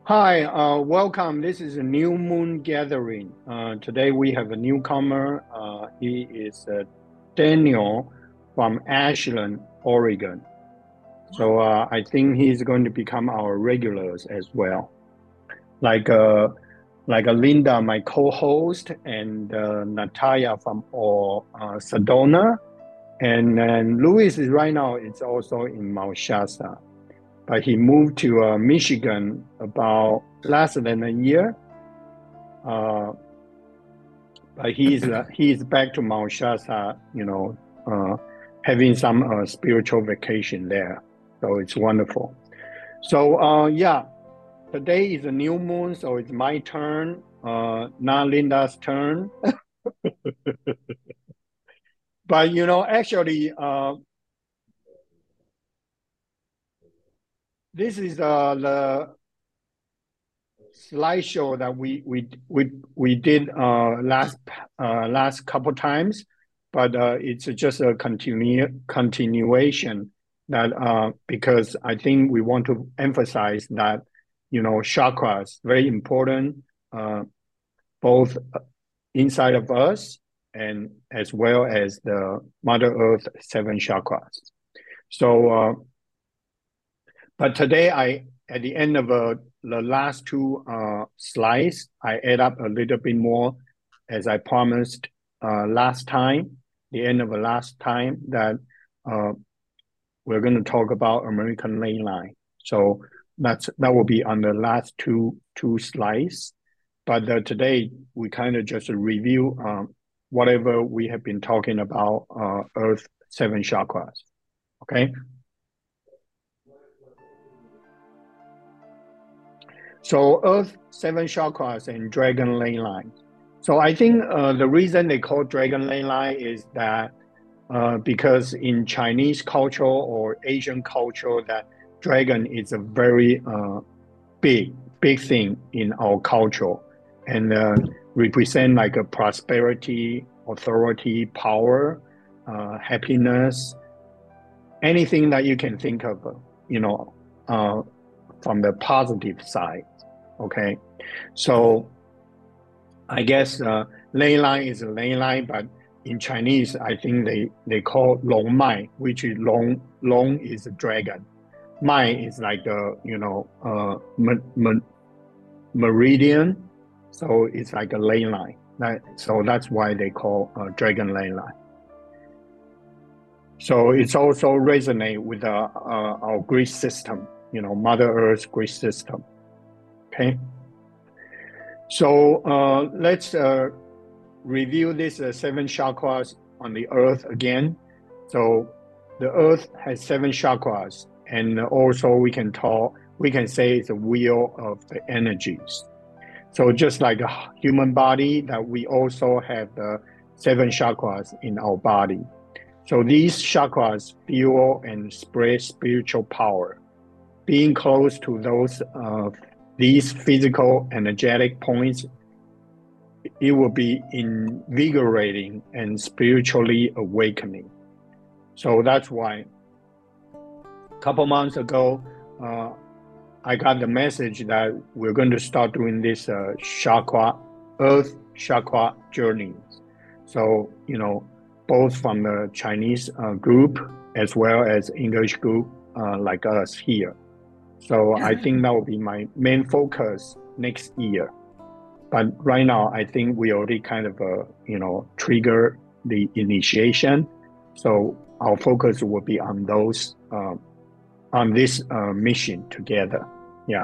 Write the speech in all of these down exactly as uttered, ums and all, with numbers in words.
Hi, uh, welcome. This is a new moon gathering. Uh, today we have a newcomer. Uh, he is uh, Daniel from Ashland, Oregon. So uh, I think he's going to become our regulars as well. Like uh, like uh, Linda, my co-host, and uh, Natalia from uh, uh, Sedona, and then Louis is right now. It's also in Mount Shasta, but he moved to uh, Michigan about less than a year. Uh, but he's uh, he's back to Mount Shasta, you know, uh, having some uh, spiritual vacation there. So it's wonderful. So uh, yeah, today is a new moon, so it's my turn, uh, not Linda's turn. But you know, actually, uh, this is uh, the slideshow that we we we we did uh, last uh, last couple times, but uh, it's just a continue continuation that uh, because I think we want to emphasize that you know chakras very important, uh, both inside of us and as well as the Mother Earth seven chakras. So, uh, but today I at the end of uh, the last two uh, slides, I add up a little bit more, as I promised uh, last time, the end of the last time that uh, we're going to talk about American ley line. So that's that will be on the last two two slides. But uh, today we kind of just review um, whatever we have been talking about uh, Earth seven chakras. Okay. So Earth, seven chakras, and dragon ley line. So I think uh, the reason they call dragon ley line is that uh, because in Chinese culture or Asian culture, that dragon is a very uh, big, big thing in our culture, and uh, represent like a prosperity, authority, power, uh, happiness, anything that you can think of, you know, uh, from the positive side. Okay, so I guess uh, ley line is a ley line, but in Chinese, I think they they call long mai, which is long long is a dragon. Mai is like a you know uh, meridian, so it's like a ley line. That, so that's why they call uh, dragon ley line. So it's also resonate with uh, uh, our grid system, you know, Mother Earth's grid system. Okay. So uh, let's uh, review these uh, seven chakras on the Earth again. So the Earth has seven chakras, and also we can talk, we can say it's a wheel of the energies. So just like a human body, that we also have the seven chakras in our body. So these chakras fuel and spread spiritual power. Being close to those uh, these physical energetic points, it will be invigorating and spiritually awakening. So that's why a couple months ago, uh, I got the message that we're going to start doing this uh, chakra, Earth chakra journeys. So, you know, both from the Chinese uh, group as well as English group uh, like us here. So I think that will be my main focus next year. But right now, I think we already kind of, uh, you know, trigger the initiation. So our focus will be on those, uh, on this uh, mission together. Yeah.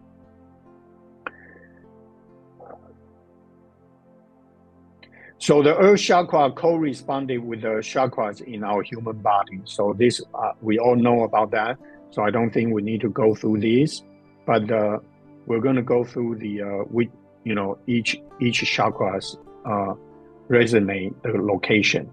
So the Earth chakra corresponded with the chakras in our human body. So this, uh, we all know about that. So I don't think we need to go through these, but uh, we're going to go through the, uh, we, you know, each each chakras uh, resonate the location.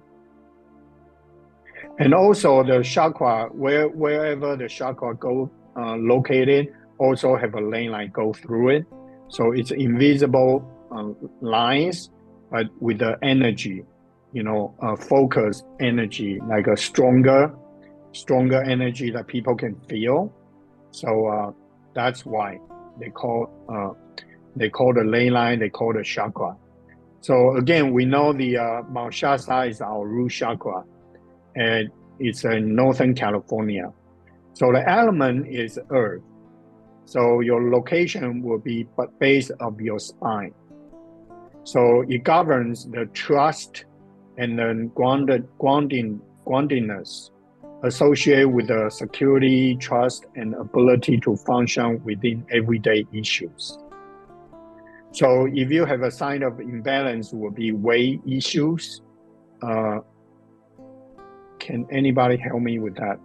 And also the chakra, where wherever the chakra go uh, located, also have a ley line go through it. So it's invisible uh, lines, but with the energy, you know, uh, focus energy, like a stronger, stronger energy that people can feel. So uh, that's why. they call uh, they call the ley line, they call the chakra. So again, we know the uh, Mount Shasta is our root chakra, and it's in Northern California. So the element is earth. So your location will be base of your spine. So it governs the trust and then grounded, grounding, groundedness associated with the security, trust, and ability to function within everyday issues. So if you have a sign of imbalance, will be weight issues. Uh, can anybody help me with that?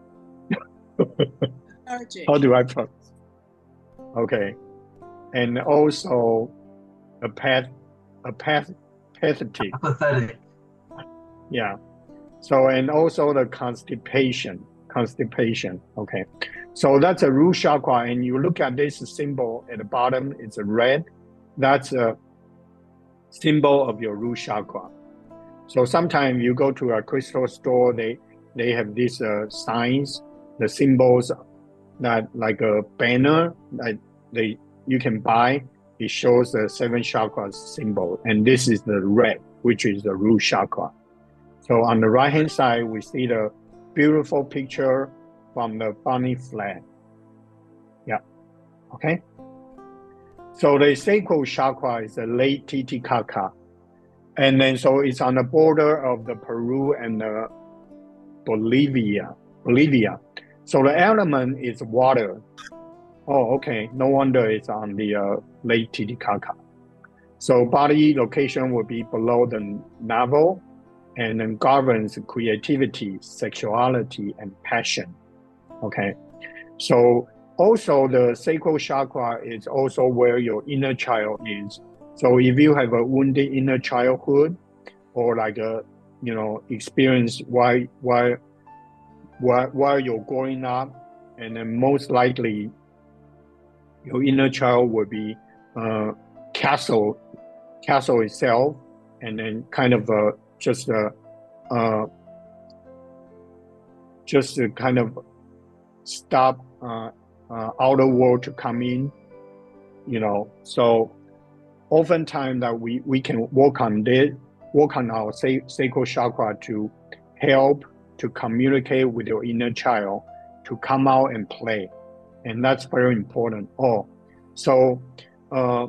How do I put? Okay, and also a path, a path, pathetic. Apathetic. Yeah. So and also the constipation, constipation. Okay, so that's a root chakra, and you look at this symbol at the bottom. It's a red. That's a symbol of your root chakra. So sometimes you go to a crystal store, they they have these uh, signs, the symbols that like a banner that they you can buy. It shows the seven chakras symbol, and this is the red, which is the root chakra. So on the right hand side, we see the beautiful picture from the bunny flag. Yeah, okay. So the sacral chakra is the late Titicaca. And then so it's on the border of the Peru and the Bolivia. Bolivia. So the element is water. Oh, okay. No wonder it's on the uh, Lake Titicaca. So body location will be below the navel and then governs creativity, sexuality, and passion. Okay. So also the sacral chakra is also where your inner child is. So if you have a wounded inner childhood or like a, you know, experience while, while, while, while you're growing up, and then most likely your inner child will be uh, castle, castle itself, and then kind of uh, just a, uh, just to kind of stop uh, uh, outer world to come in, you know. So oftentimes that we, we can work on this, work on our sacral chakra to help to communicate with your inner child, to come out and play. And that's very important. Oh, so uh,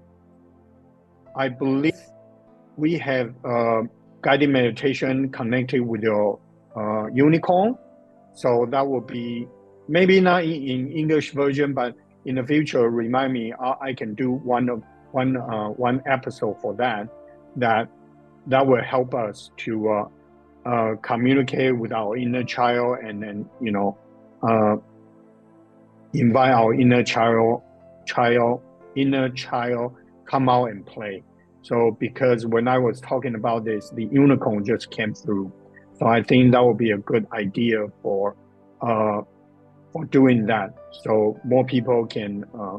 I believe we have uh, guided meditation connected with your uh, unicorn. So that will be maybe not in, in English version, but in the future, remind me, I, I can do one of one uh, one episode for that. That that will help us to uh, uh, communicate with our inner child, and then you know uh, invite our inner child, child, inner child come out and play. So because when I was talking about this, the unicorn just came through. So I think that would be a good idea for uh, for doing that. So more people can uh,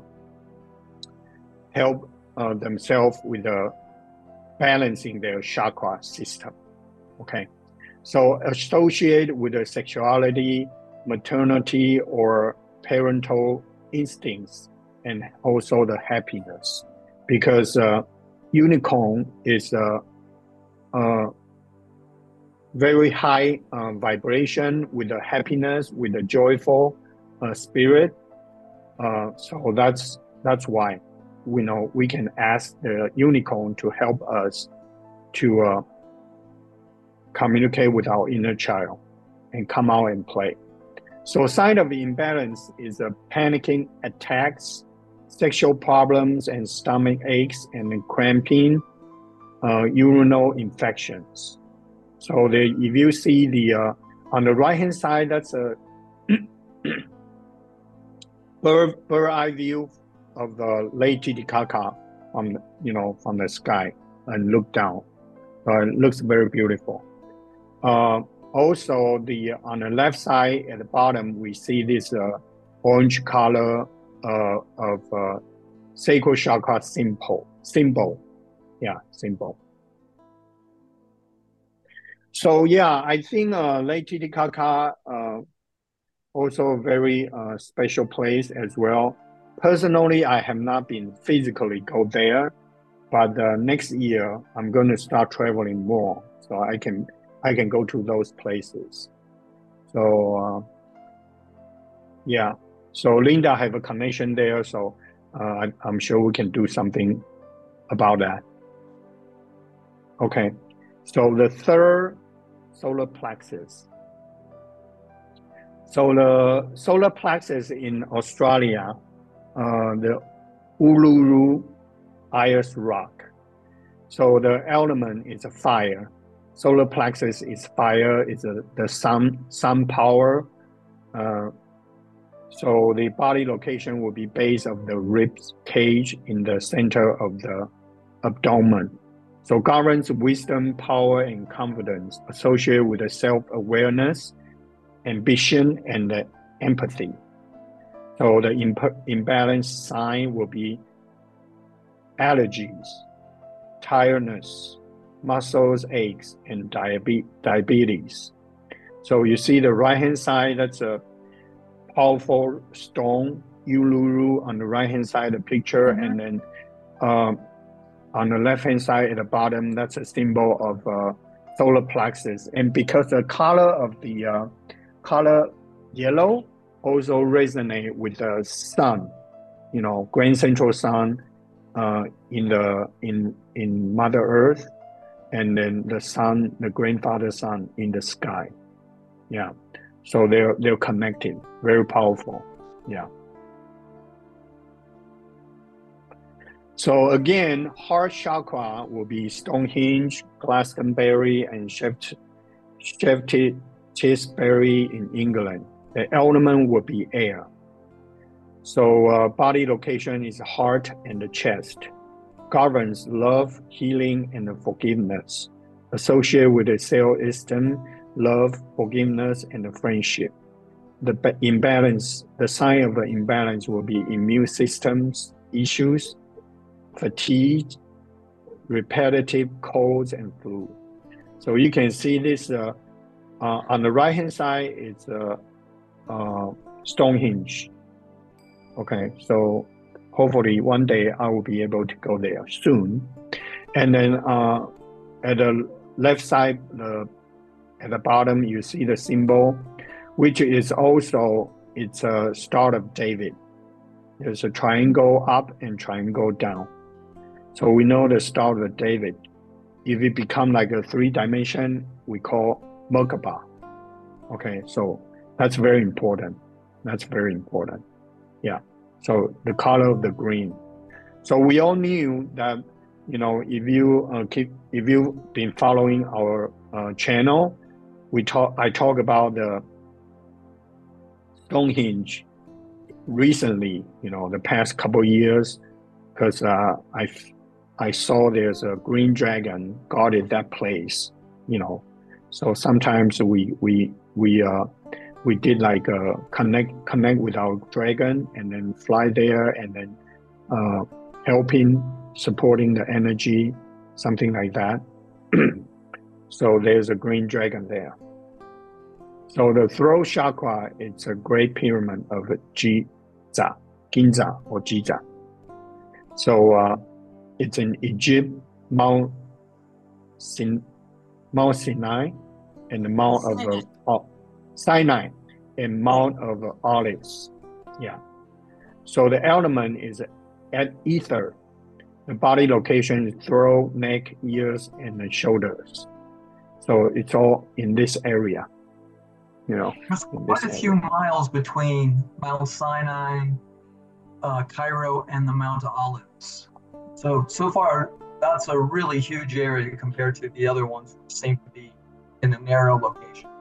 help uh, themselves with uh, balancing their chakra system. Okay. So associated with the sexuality, maternity, or parental instincts, and also the happiness, because uh, unicorn is a, a very high uh, vibration with the happiness, with the joyful uh, spirit. Uh, so that's that's why we know we can ask the unicorn to help us to uh, communicate with our inner child and come out and play. So sign of imbalance is a panicking attacks, sexual problems and stomach aches and cramping, uh, urinal infections. So the, if you see the uh, on the right hand side, that's a bird bird eye view of the Lake Titicaca from you know from the sky and look down. Uh, it looks very beautiful. Uh, also, the on the left side at the bottom, we see this uh, orange color uh, of uh, sacral chakra symbol. Symbol, yeah, symbol. So yeah, I think uh, Lake Titicaca uh, also a very uh, special place as well. personally, I have not been physically go there, but uh, next year I'm going to start traveling more, so I can I can go to those places. So uh, yeah, so Linda have a connection there, so uh, I, I'm sure we can do something about that. Okay, so the third solar plexus. So the solar plexus in Australia, uh, the Uluru Ayers Rock. So the element is a fire. Solar plexus is fire, is a, the sun, sun power. Uh, so the body location will be base of the rib cage in the center of the abdomen. So governs wisdom, power, and confidence associated with the self-awareness, ambition, and the empathy. So the imp- imbalanced sign will be allergies, tiredness, muscles aches, and diabe- diabetes. So you see the right-hand side, that's a powerful stone, Uluru on the right-hand side of the picture, mm-hmm. and then uh, on the left-hand side at the bottom, that's a symbol of uh, solar plexus. And because the color of the uh, color yellow also resonate with the sun, you know, Grand Central Sun uh, in the in in Mother Earth, and then the sun, the grandfather sun in the sky. Yeah, so they're they're connected, very powerful. Yeah. So again, heart chakra will be Stonehenge, Glastonbury, and Shaftesbury in England. The element will be air. So uh, body location is heart and the chest. Governs love, healing, and forgiveness. Associated with the self-esteem, love, forgiveness, and the friendship. The imbalance, the sign of the imbalance will be immune systems issues, fatigue, repetitive colds, and flu. So you can see this uh, uh, on the right hand side, it's uh, uh, Stonehenge. Okay, so hopefully one day I will be able to go there soon. And then uh, at the left side, the, at the bottom, you see the symbol, which is also, it's a Star of David. There's a triangle up and triangle down. So we know the Star of David. If it become like a three dimension, we call Merkaba. Okay, so that's very important. That's very important. Yeah. So the color of the green. So we all knew that, you know, if you uh, keep, if you've been following our uh, channel, we talk. I talk about the Stonehenge recently. You know, the past couple years, because uh, I. I saw there's a green dragon guarded that place, you know. So sometimes we we we uh we did like uh connect connect with our dragon and then fly there and then uh helping supporting the energy, something like that. So there's a green dragon there. So the throat chakra, it's a great pyramid of Giza, Ginza or Giza. So uh it's in Egypt, Mount, Sin, Mount Sinai, and the Mount Sinai. of uh, Sinai, and Mount of Olives. Yeah. So the element is at ether. The body location is throat, neck, ears, and the shoulders. So it's all in this area. You know, there's quite a area. few miles between Mount Sinai, uh, Cairo, and the Mount of Olives. So, so far, that's a really huge area compared to the other ones that seem to be in a narrow location.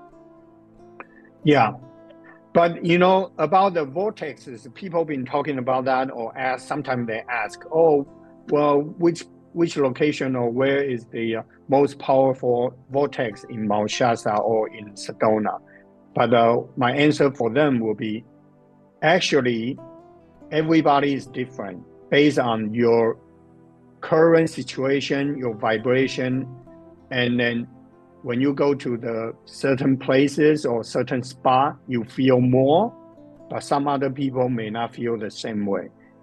Yeah. But, you know, about the vortexes, people have been talking about that or ask, sometimes they ask, oh, well, which which location or where is the uh, most powerful vortex in Mount Shasta or in Sedona? But uh, my answer for them will be, actually, everybody is different based on your current situation, your vibration, and then when you go to the certain places or certain spot, you feel more, but some other people may not feel the same way.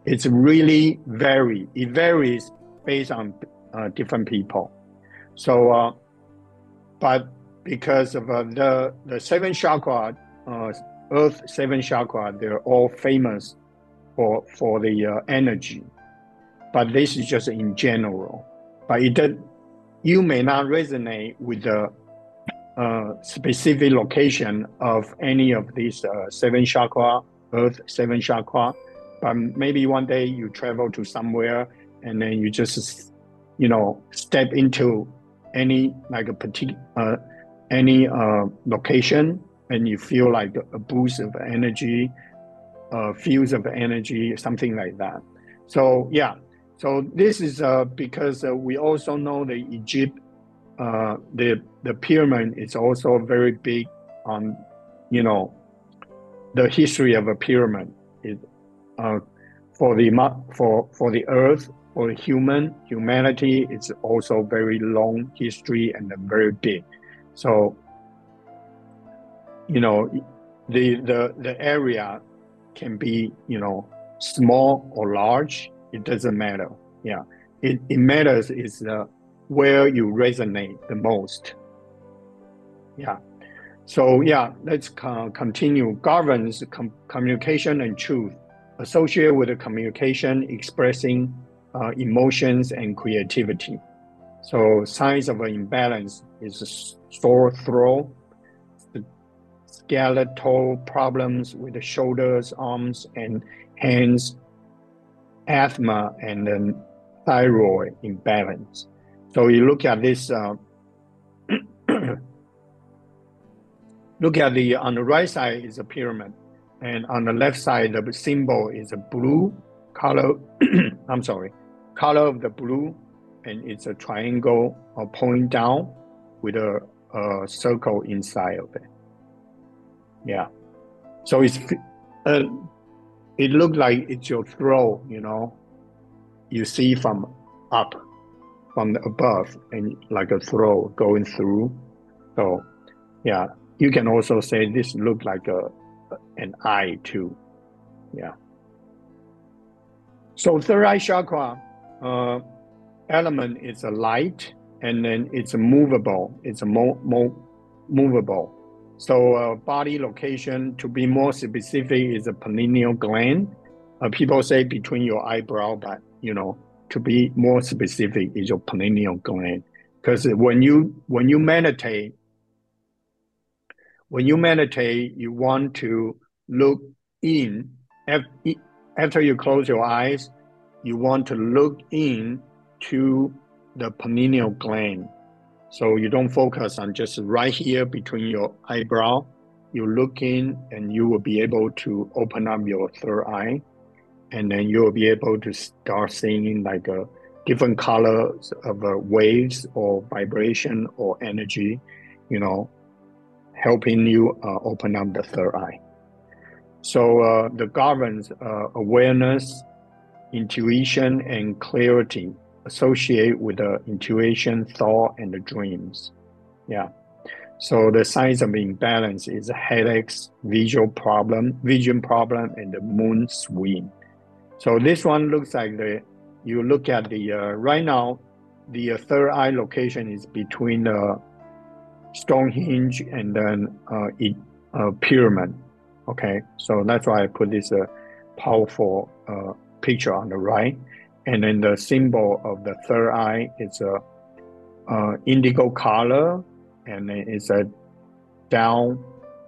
it's really vary. It varies based on uh, different people. So, uh, but because of uh, the the seven chakra, uh, Earth seven chakra, they're all famous for for the uh, energy. But this is just in general. But it did, you may not resonate with the uh, specific location of any of these uh, seven chakra, Earth seven chakra. But maybe one day you travel to somewhere and then you just, you know, step into any like a particular uh, any uh, location, and you feel like a boost of energy, uh, fields of energy, something like that. So yeah, so this is uh, because uh, we also know the Egypt, uh, the the pyramid is also very big on, you know, the history of a pyramid. It, uh, for the for for the Earth, for the human humanity, it's also very long history and very big. So, you know, the the the area can be, you know, small or large. It doesn't matter. Yeah, it it matters is uh, where you resonate the most. Yeah. So yeah, let's co continue. Governs com communication and truth. Associated with the communication, expressing uh, emotions and creativity. So signs of an imbalance is sore throat, skeletal problems with the shoulders, arms, and hands, asthma, and then thyroid imbalance. So you look at this, uh, look at the, on the right side is a pyramid, and on the left side, the symbol is a blue color, I'm sorry, color of the blue, and it's a triangle or point down with a, a circle inside of it. Yeah. So it's, uh, it looks like it's your throat, you know, you see from up, from the above, and like a throat going through. So yeah, you can also say this looks like a, an eye too. Yeah. So third eye chakra uh, element is a light, and then it's a movable. It's a mo mo movable. So uh, body location, to be more specific, is a pineal gland. Uh, people say between your eyebrow, but you know, to be more specific, is your pineal gland. Because when you when you meditate, when you meditate, you want to look in. After you close your eyes, you want to look in to the pineal gland. So you don't focus on just right here between your eyebrow. You look in and you will be able to open up your third eye. And then you will be able to start seeing like a different colors of uh, waves or vibration or energy, you know, helping you uh, open up the third eye. So uh, the governs uh, awareness, intuition, and clarity associate with the intuition, thought, and the dreams. Yeah. So the signs of imbalance is headaches, visual problem, vision problem, and the mood swing. So this one looks like the, you look at the, uh, right now, the uh, third eye location is between the Stonehenge and then uh, it, uh, pyramid. Okay, so that's why I put this uh, powerful uh, picture on the right. And then the symbol of the third eye is a uh, indigo color, and then it's a down,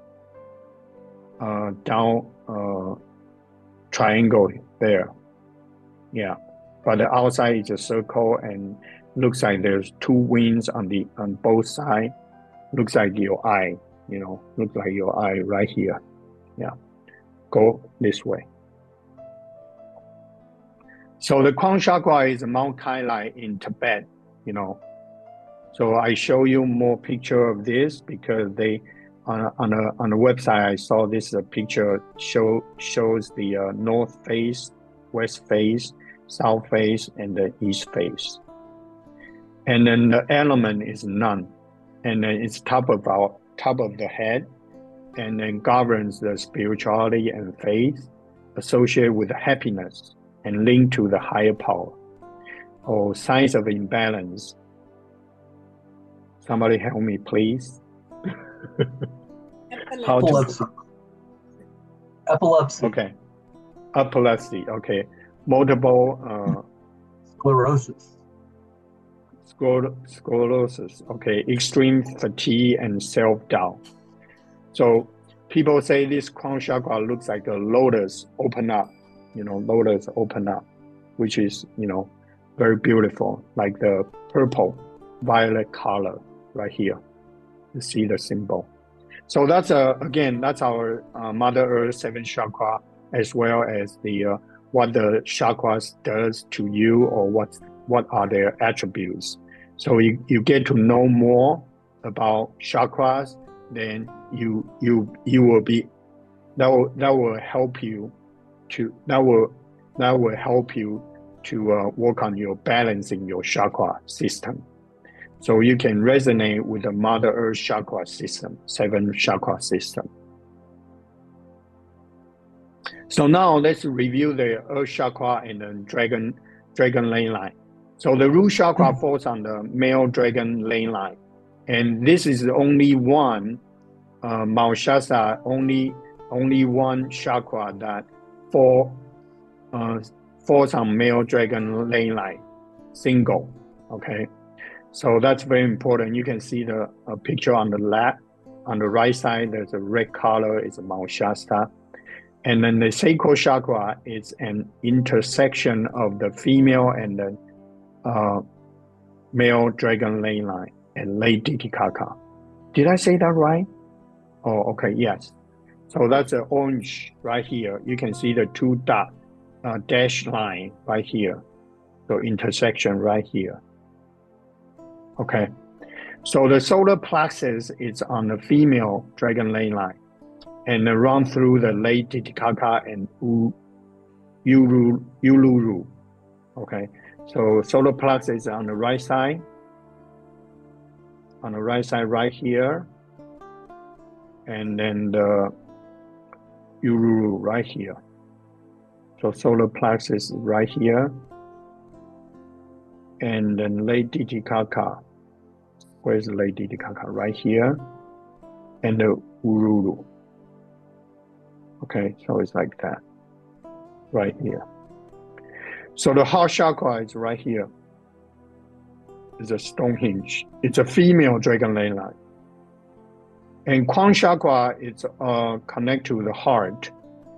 uh, down uh, triangle there. Yeah, but the outside is a circle, and looks like there's two wings on the on both sides. Looks like your eye, you know, looks like your eye right here. Yeah, go this way. So the crown chakra is Mount Kailai in Tibet, you know. So I show you more picture of this because they, on on a on the website I saw this uh, picture show shows the uh, north face, west face, south face, and the east face. And then the element is none, and then it's top of our top of the head, and then governs the spirituality and faith associated with happiness, and link to the higher power, or signs of imbalance. Somebody help me, please. How to- Epilepsy. Epilepsy. Okay. Epilepsy. Okay. Multiple uh, Sclerosis. scler- sclerosis. Okay. Extreme fatigue and self-doubt. So people say this crown chakra looks like a lotus open up. You know, lotus open up, which is, you know, very beautiful, like the purple, violet color right here. You see the symbol. So that's uh, again, that's our uh, Mother Earth seventh chakra, as well as the uh, what the chakras does to you, or what what are their attributes. So you, you get to know more about chakras, then you you you will be that will that will help you to that will that will help you to uh, work on your balancing your chakra system. So you can resonate with the Mother Earth chakra system, seven chakra system. So now let's review the Earth chakra and the dragon dragon lane line. So the root chakra falls on the male dragon lane line, and this is the only one, uh, Mahashastra, only only one chakra that fall uh, falls on male dragon lane line, single. Okay. So that's very important. You can see the uh, picture on the left, on the right side, there's a red color, it's a Mahashastra. And then the sacral chakra is an intersection of the female and the uh, male dragon lane line and late Titicaca. Did I say that right? Oh, okay, yes. So that's an orange right here. You can see the two dot uh, dash line right here. So intersection right here. Okay, so the solar plexus is on the female dragon lane line, and then run through the late Titicaca and Uluru. Uluru. Okay, so solar plexus is on the right side, on the right side right here, and then the Uluru right here. So solar plexus right here, and then late Titicaca. Where's the late Titicaca? Right here, and the Uluru. Okay, so it's like that, right here. So the heart chakra is right here. It's a Stonehenge. It's a female dragon lane line. And crown chakra is uh, connect to the heart.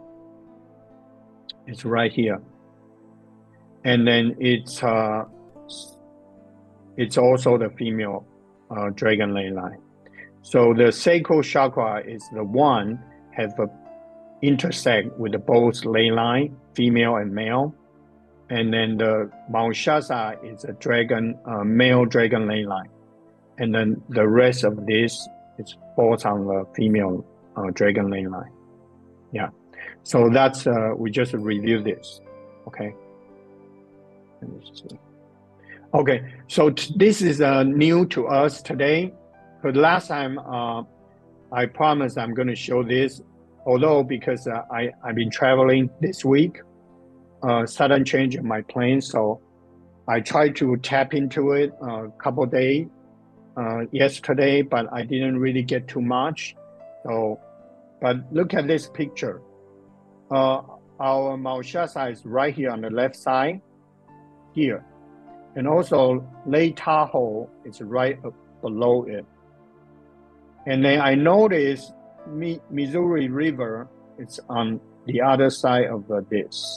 It's right here. And then it's uh, it's also the female uh, dragon lane line. So the sacral chakra is the one have a intersect with the both lane line, female and male. And then the Mahashastra is a dragon, uh, male dragon lane line. And then the rest of this is falls on the female uh, dragon lane line. Yeah. So that's, uh, we just reviewed this. Okay. Let me see. Okay. So this is uh, new to us today. Because last time uh, I promised I'm going to show this. Although because uh, I, I've been traveling this week, uh, sudden change in my plans, so I tried to tap into it a couple days uh, yesterday, but I didn't really get too much. So, but look at this picture. Uh, our Mahashastra is right here on the left side, here. And also Lake Tahoe is right below it. And then I noticed Missouri River is on the other side of uh, this.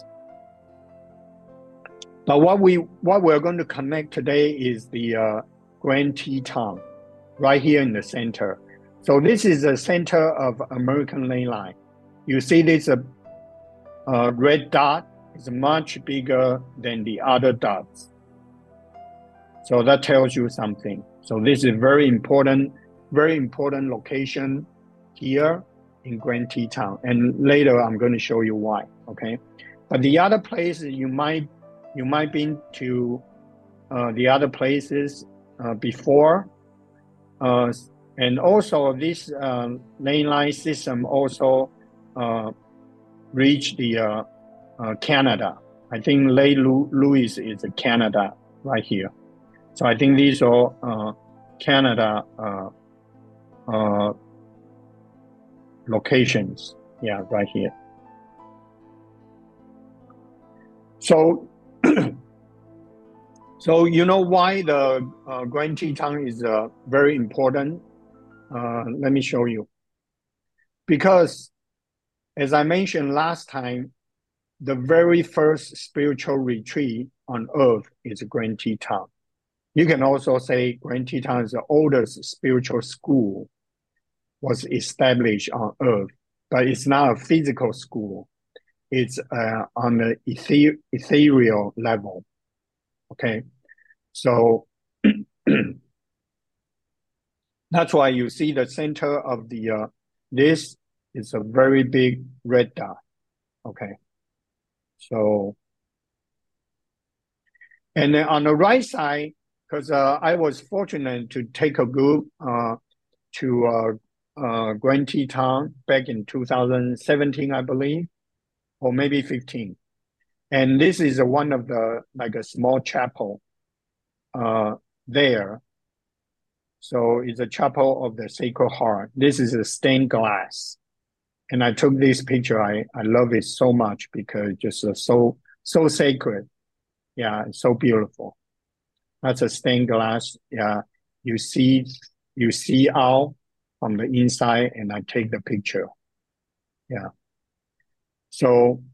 But what we what we're going to connect today is the uh, Grand Teton, right here in the center. So this is the center of American lane line. You see this uh, uh, red dot is much bigger than the other dots. So that tells you something. So this is very important, very important location here in Grand Teton, and later I'm going to show you why. Okay, but the other places you might you might been to uh, the other places uh, before, uh, and also this uh, lane line system also uh, reach the uh, uh, Canada I think Lake Louise is Canada right here. So I think these are uh, Canada uh, uh, locations. Yeah, right here. So, so you know why the uh, Grand Teton is uh, very important? Uh, let me show you. Because, as I mentioned last time, the very first spiritual retreat on earth is Grand Teton. You can also say Grand Teton is the oldest spiritual school was established on earth, but it's not a physical school. It's uh, on the ether ethereal level. Okay, so that's why you see the center of the uh, this is a very big red dot. Okay, so and then on the right side, because uh, I was fortunate to take a group uh, to uh, uh, Grand Teton back in two thousand seventeen, I believe, or maybe fifteen. And this is one of the, like a small chapel uh, there. So it's a chapel of the Sacred Heart. This is a stained glass. And I took this picture. I, I love it so much because it's just uh, so, so sacred. Yeah, it's so beautiful. That's a stained glass. Yeah, you see, you see out from the inside, and I take the picture. Yeah. So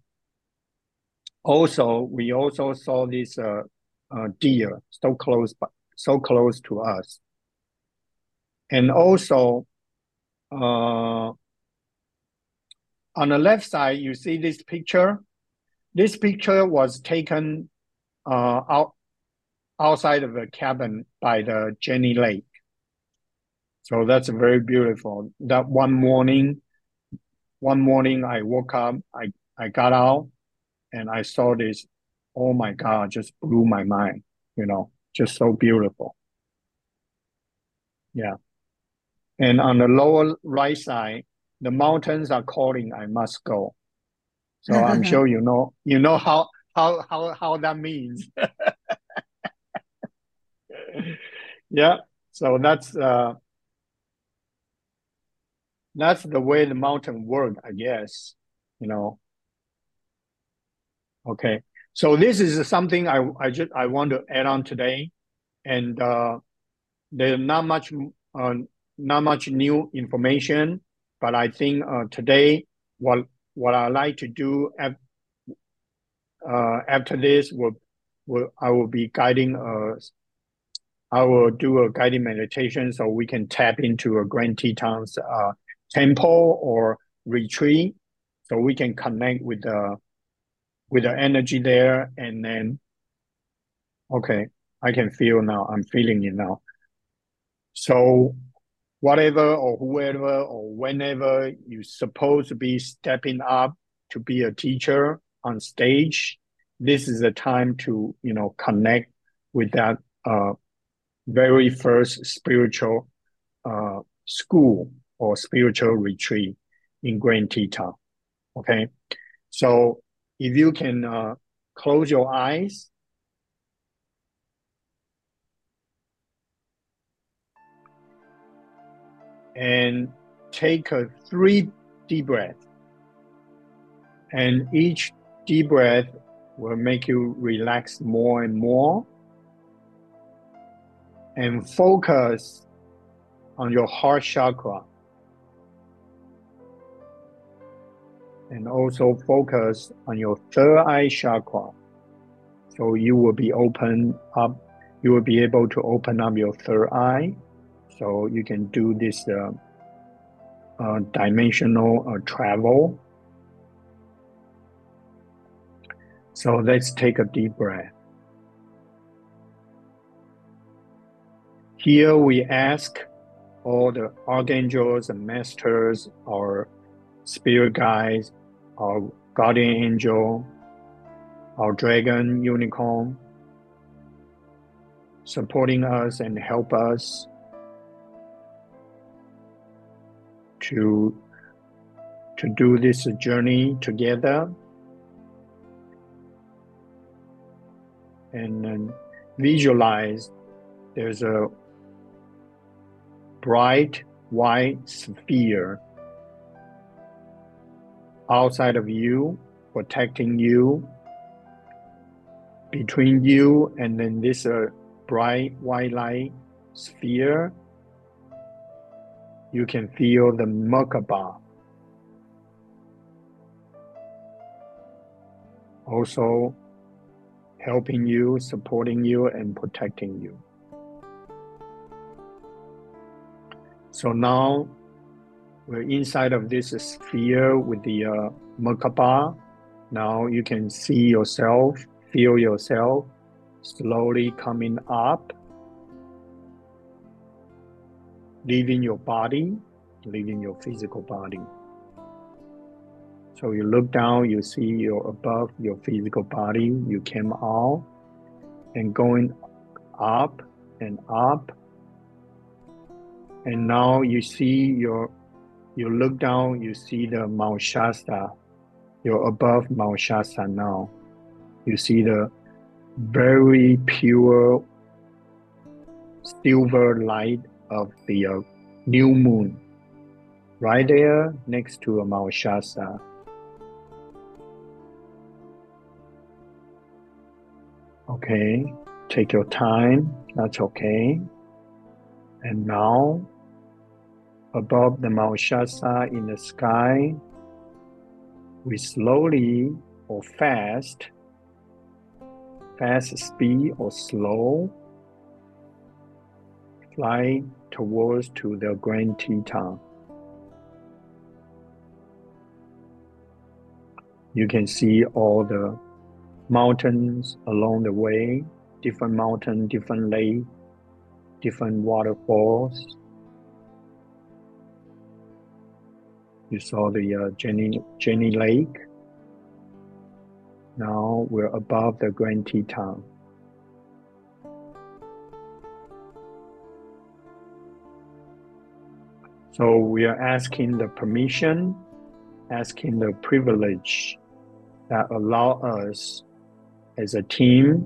also, we also saw this uh, uh, deer so close, so close to us. And also, uh, on the left side, you see this picture. This picture was taken uh, out outside of the cabin by the Jenny Lake. So that's very beautiful. That one morning, one morning I woke up, I, I got out and I saw this. Oh my God, just blew my mind, you know, just so beautiful. Yeah. And on the lower right side, the mountains are calling, I must go. So I'm sure you know, you know how, how, how, how that means. Yeah. So that's, uh, that's the way the mountain work, I guess, you know. Okay. So this is something I, I just, I want to add on today. And, uh, there's not much, uh, not much new information, but I think, uh, today, what, what I like to do at, uh, after this will, will, I will be guiding, uh, I will do a guided meditation so we can tap into a Grand Teton's uh, temple or retreat, so we can connect with the with the energy there, and then okay, I can feel now. I'm feeling it now. So whatever or whoever or whenever you're supposed to be stepping up to be a teacher on stage, this is the time to you know connect with that. Uh, very first spiritual uh, school or spiritual retreat in Grand Teton. Okay, so if you can uh, close your eyes and take a three deep breaths, and each deep breath will make you relax more and more, and focus on your heart chakra, and also focus on your third eye chakra. So you will be open up, you will be able to open up your third eye. So you can do this uh, uh, dimensional uh, travel. So let's take a deep breath. Here we ask all the archangels and masters, our spirit guides, our guardian angel, our dragon, unicorn, supporting us and help us to, to do this journey together. and then visualize there's a bright white sphere outside of you, protecting you, between you and then this uh, bright white light sphere. You can feel the Merkaba also helping you, supporting you, and protecting you. So now we're inside of this sphere with the uh, Merkaba. Now you can see yourself, feel yourself slowly coming up, leaving your body, leaving your physical body. So you look down, you see you're above your physical body, you came out, and going up and up. And now you see your, you look down, you see the Mount Shasta. You're above Mount Shasta now. You see the very pure silver light of the uh, new moon right there next to Mount Shasta. Okay, take your time, that's okay. And now, above the Mount Shasta in the sky, we slowly or fast, fast speed or slow, fly towards to the Grand Teton. You can see all the mountains along the way, different mountain, different lake, different waterfalls. You saw the uh, Jenny, Jenny Lake. Now we're above the Grand Teton. So we are asking the permission, asking the privilege that allow us as a team,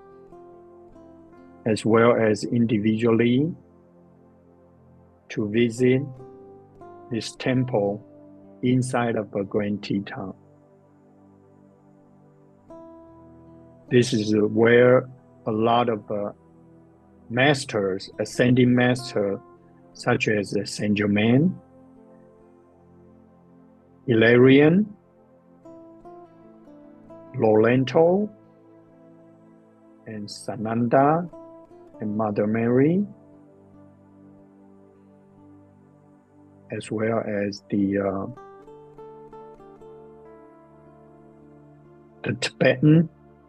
as well as individually, to visit this temple inside of the Grand Teton. This is where a lot of uh, masters, ascending masters, such as Saint Germain, Hilarion, Lorento, and Sananda, and Mother Mary, as well as the uh, the Tibetan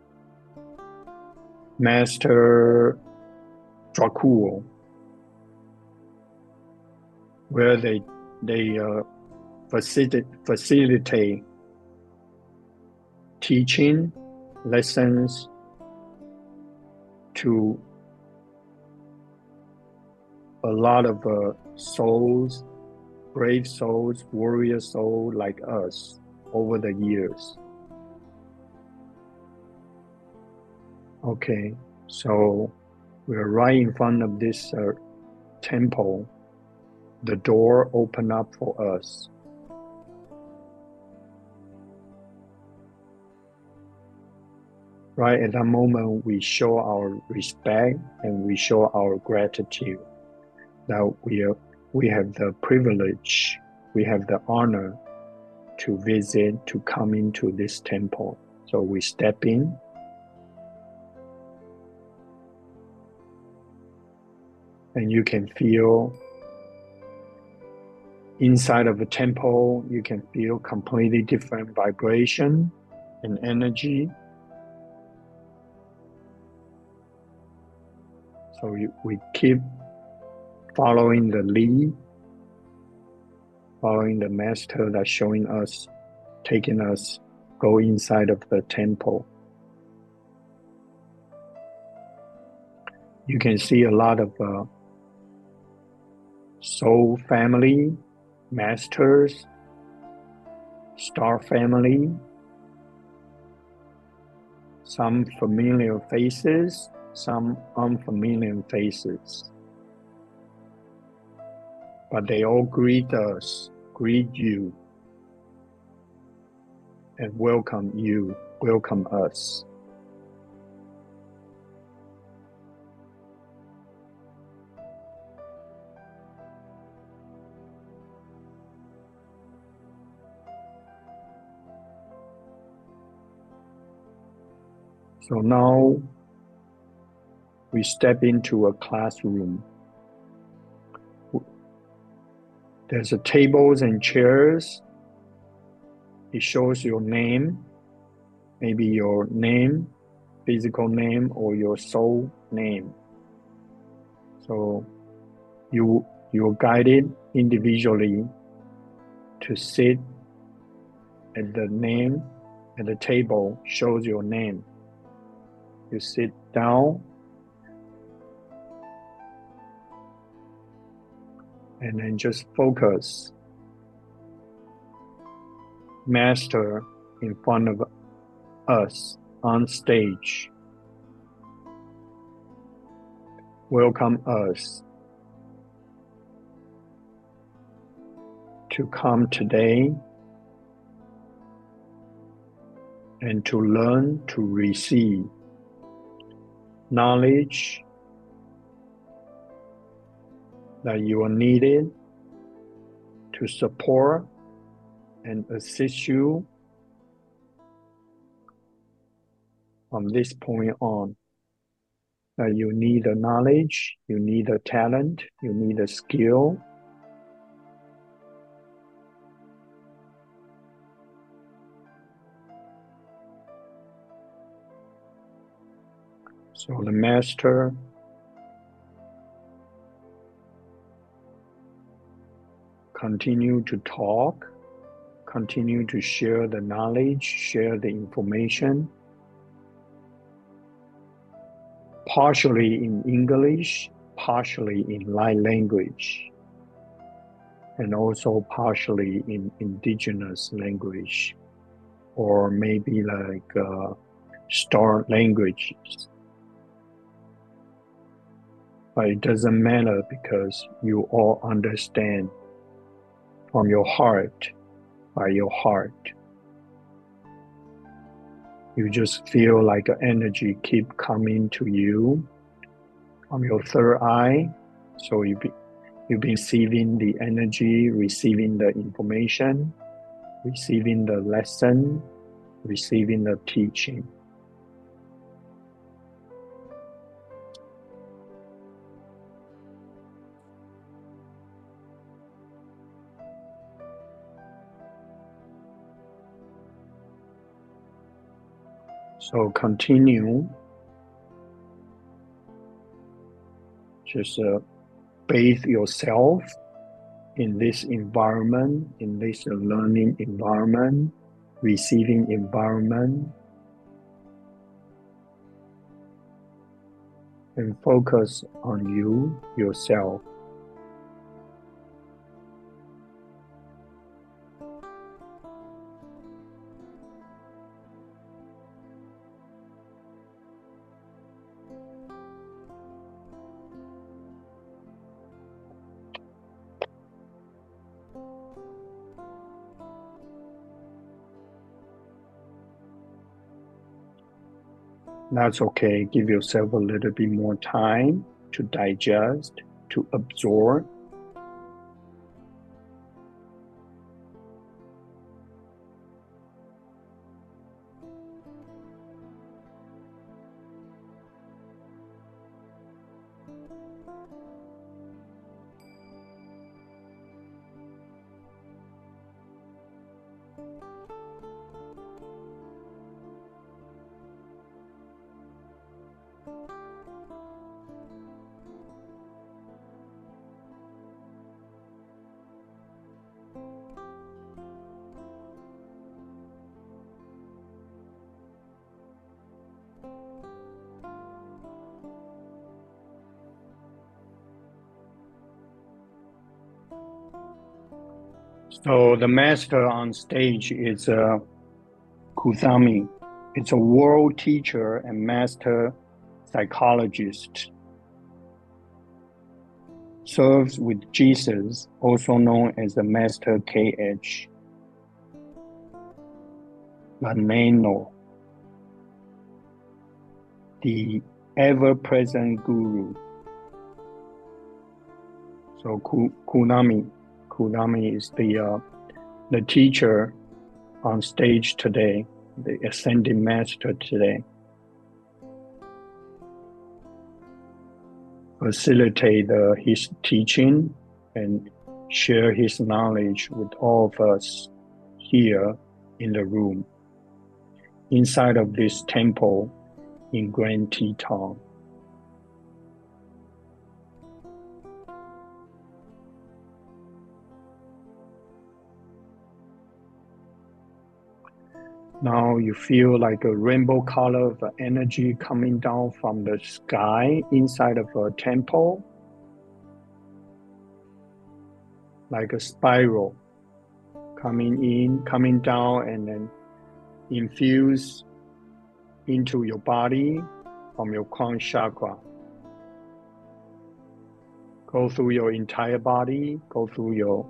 Master Dracul, where they they uh, facilitate, facilitate teaching lessons to a lot of uh, souls, brave souls, warrior souls like us over the years. Okay, so we're right in front of this uh, temple. The door opened up for us. Right at that moment, we show our respect and we show our gratitude that we are, we have the privilege, we have the honor to visit, to come into this temple. So we step in. And you can feel inside of the temple, you can feel completely different vibration and energy. So you, we keep following the lead, following the master that's showing us, taking us, go inside of the temple. You can see a lot of uh, soul family, masters, star family, some familiar faces, some unfamiliar faces. But they all greet us, greet you, and welcome you, welcome us. So now we step into a classroom. There's a tables and chairs. It shows your name, maybe your name, physical name, or your soul name. So you, you're guided individually to sit at the name, at the table shows your name. You sit down and then just focus. Master in front of us on stage. Welcome us to come today and to learn to receive knowledge that you are needed to support and assist you from this point on. That you need a knowledge, you need a talent, you need a skill. So the master continue to talk, continue to share the knowledge, share the information, partially in English, partially in light language, and also partially in indigenous language, or maybe like uh, star languages. But it doesn't matter because you all understand from your heart, by your heart. You just feel like an energy keep coming to you from your third eye. So you be, you've been receiving the energy, receiving the information, receiving the lesson, receiving the teaching. So continue, just uh, bathe yourself in this environment, in this learning environment, receiving environment, and focus on you, yourself. That's okay. Give yourself a little bit more time to digest, to absorb. So the master on stage is uh, Kusami. It's a world teacher and master psychologist. Serves with Jesus, also known as the Master K H Laneno, the ever-present Guru. So Kunami, Kunami is the uh, the teacher on stage today, the Ascended Master today. Facilitate uh, his teaching and share his knowledge with all of us here in the room, inside of this temple in Grand Teton. Now you feel like a rainbow color of energy coming down from the sky inside of a temple, like a spiral coming in, coming down, and then infuse into your body from your crown chakra. Go through your entire body, go through your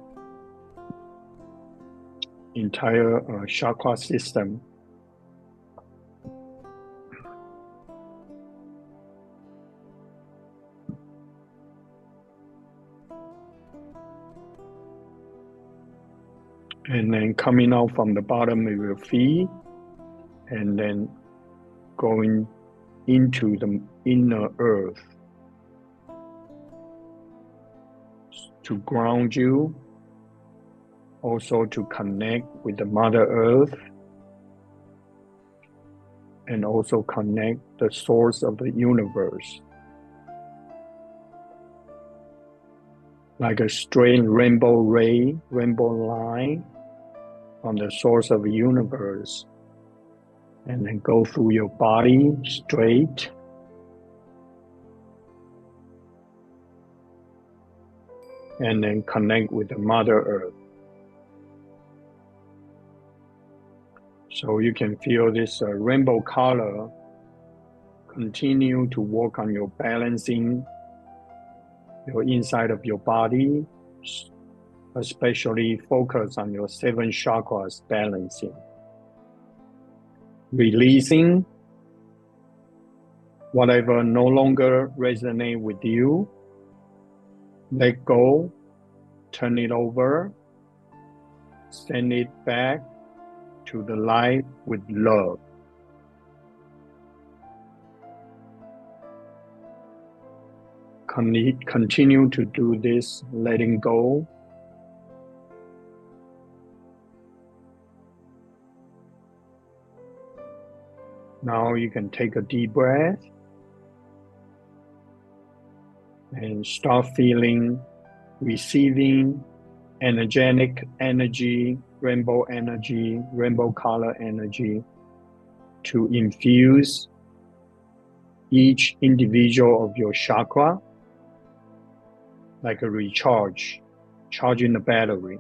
entire uh, chakra system. And then coming out from the bottom of your feet, and then going into the inner earth to ground you, also to connect with the Mother Earth, and also connect the source of the universe. Like a straight rainbow ray, rainbow line from the source of the universe, and then go through your body straight. And then connect with the Mother Earth. So you can feel this uh, rainbow color continue to work on your balancing, your inside of your body, especially focus on your seven chakras balancing. Releasing whatever no longer resonate with you. Let go, turn it over, send it back to the light with love. Con- continue to do this, letting go. Now you can take a deep breath and start feeling, receiving energetic energy, rainbow energy, rainbow color energy to infuse each individual of your chakra like a recharge, charging the battery.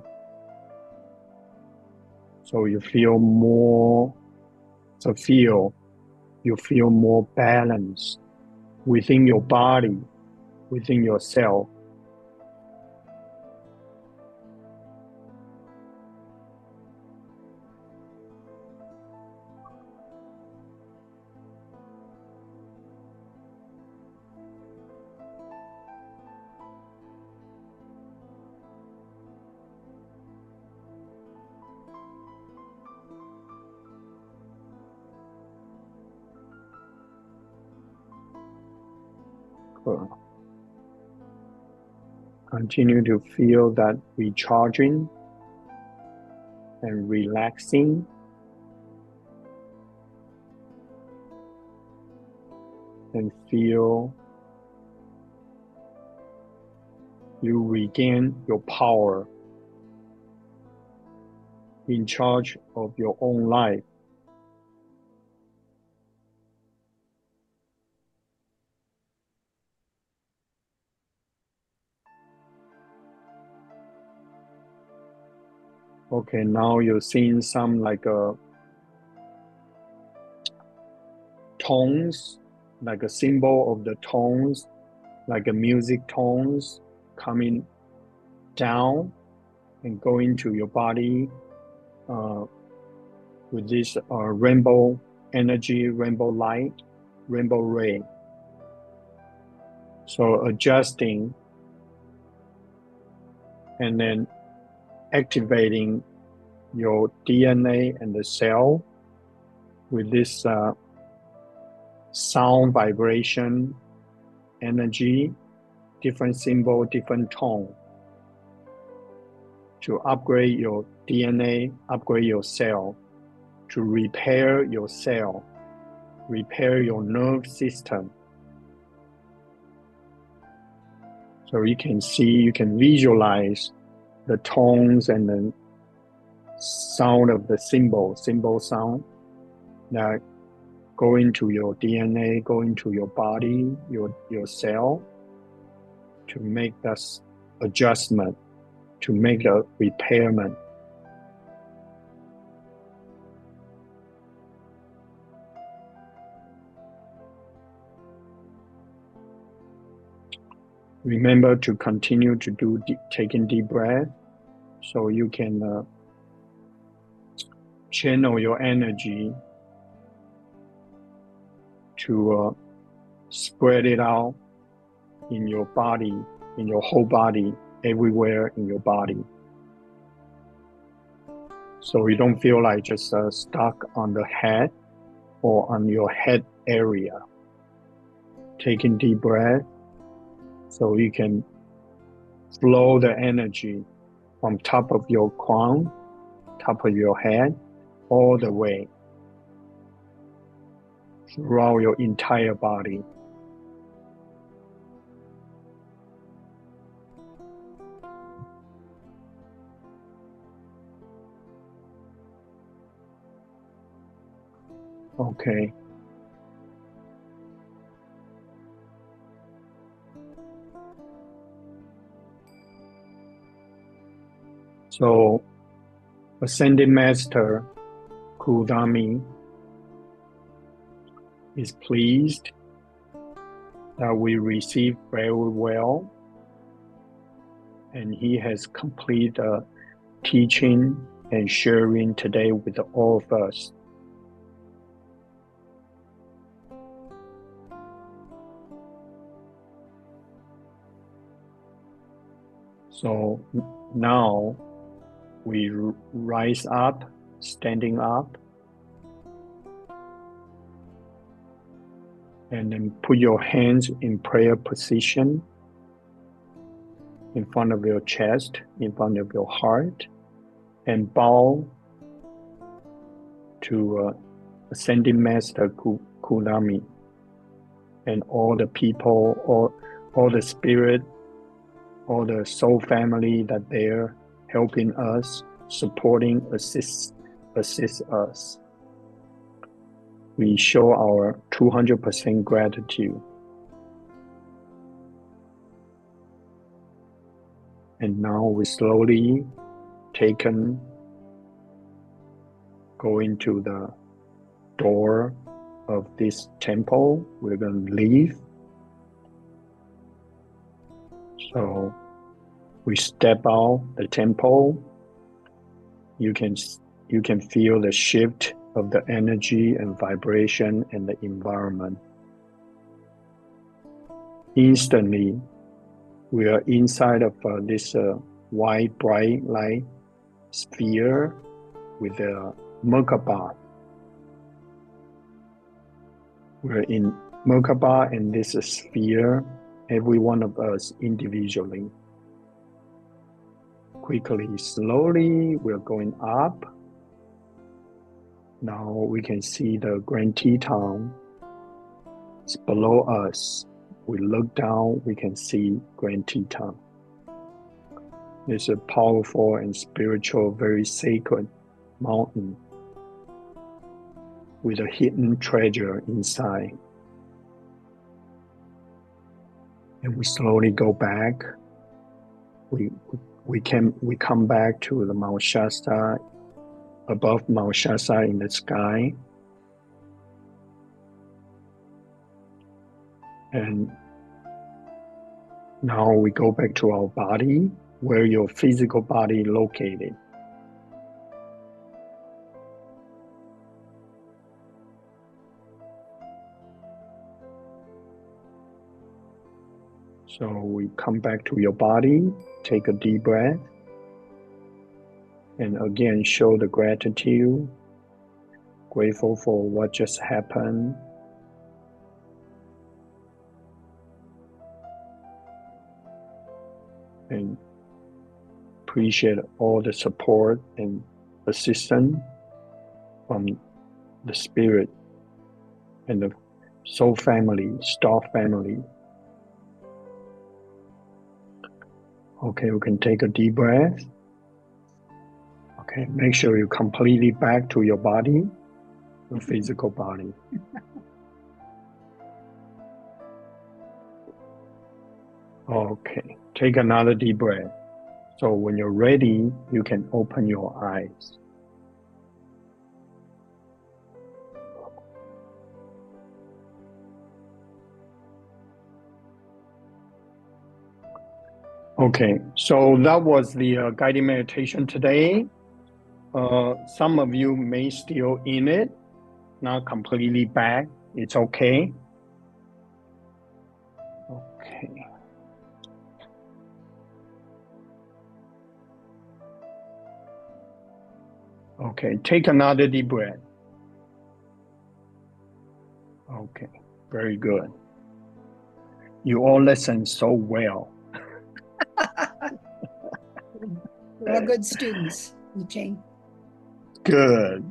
So you feel more fulfilled, you feel more balanced within your body, within yourself. Continue to feel that recharging and relaxing. And feel you regain your power in charge of your own life. Okay, now you're seeing some like a tones, like a symbol of the tones, like a music tones coming down and going to your body uh, with this uh, rainbow energy, rainbow light, rainbow ray. So adjusting and then activating your D N A and the cell with this uh, sound vibration energy, different symbol, different tone, to upgrade your D N A, upgrade your cell, to repair your cell, repair your nerve system. So you can see, you can visualize the tones and the sound of the symbol, symbol sound that go into your D N A, go into your body, your, your cell, to make this adjustment, to make a repairment. Remember to continue to do deep, taking deep breath, so you can uh, channel your energy to uh, spread it out in your body, in your whole body, everywhere in your body. So you don't feel like just uh, stuck on the head or on your head area. Taking deep breath, so you can flow the energy from top of your crown, top of your head, all the way throughout your entire body. Okay. So, Ascended Master Kudami is pleased that we received very well, and he has completed uh, teaching and sharing today with all of us. So now we rise up, standing up, and then put your hands in prayer position in front of your chest, in front of your heart, and bow to uh, Ascending Master Kudami and all the people, all, all the spirit, all the soul family that they're helping us, supporting, assist, assist us. We show our two hundred percent gratitude. And now we slowly taken, go into the door of this temple. We're going to leave. So we step out the temple. You can, you can feel the shift of the energy and vibration and the environment. Instantly, we are inside of uh, this uh, white, bright light sphere with a Merkaba. We're in Merkaba in this sphere, every one of us individually. Quickly, slowly, we're going up. Now we can see the Grand Teton. It's below us. We look down, we can see Grand Teton. It's a powerful and spiritual, very sacred mountain with a hidden treasure inside. And we slowly go back. We we can we come back to the Mount Shasta, above Mount Shasta in the sky. And now we go back to our body, where your physical body located. So we come back to your body, take a deep breath, and again show the gratitude, grateful for what just happened. And appreciate all the support and assistance from the spirit and the soul family, star family. Okay, we can take a deep breath. Okay, make sure you completely back to your body, your physical body. Okay, take another deep breath. So when you're ready, you can open your eyes. Okay, so that was the uh, guided meditation today. Uh, some of you may still in it, not completely back. It's okay. Okay. Okay, take another deep breath. Okay, very good. You all listen so well. We're all good students, Yi-Ching. Good.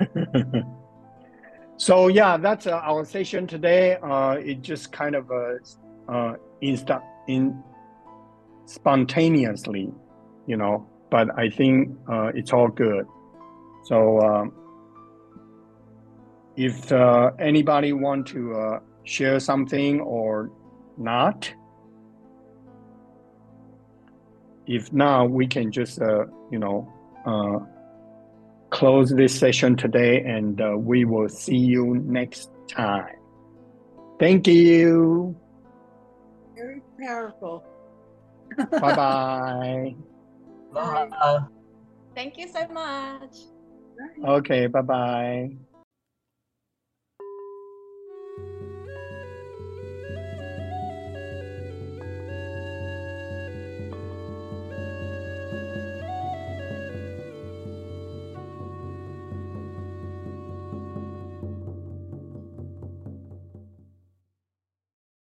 So yeah, that's uh, our session today. Uh, it just kind of uh, uh, insta in spontaneously, you know. But I think uh, it's all good. So um, if uh, anybody want to uh, share something or not, if not, we can just uh, you know uh, close this session today, and uh, we will see you next time. Thank you. Very powerful. Bye-bye. Uh, Thank you so much. Okay, bye-bye.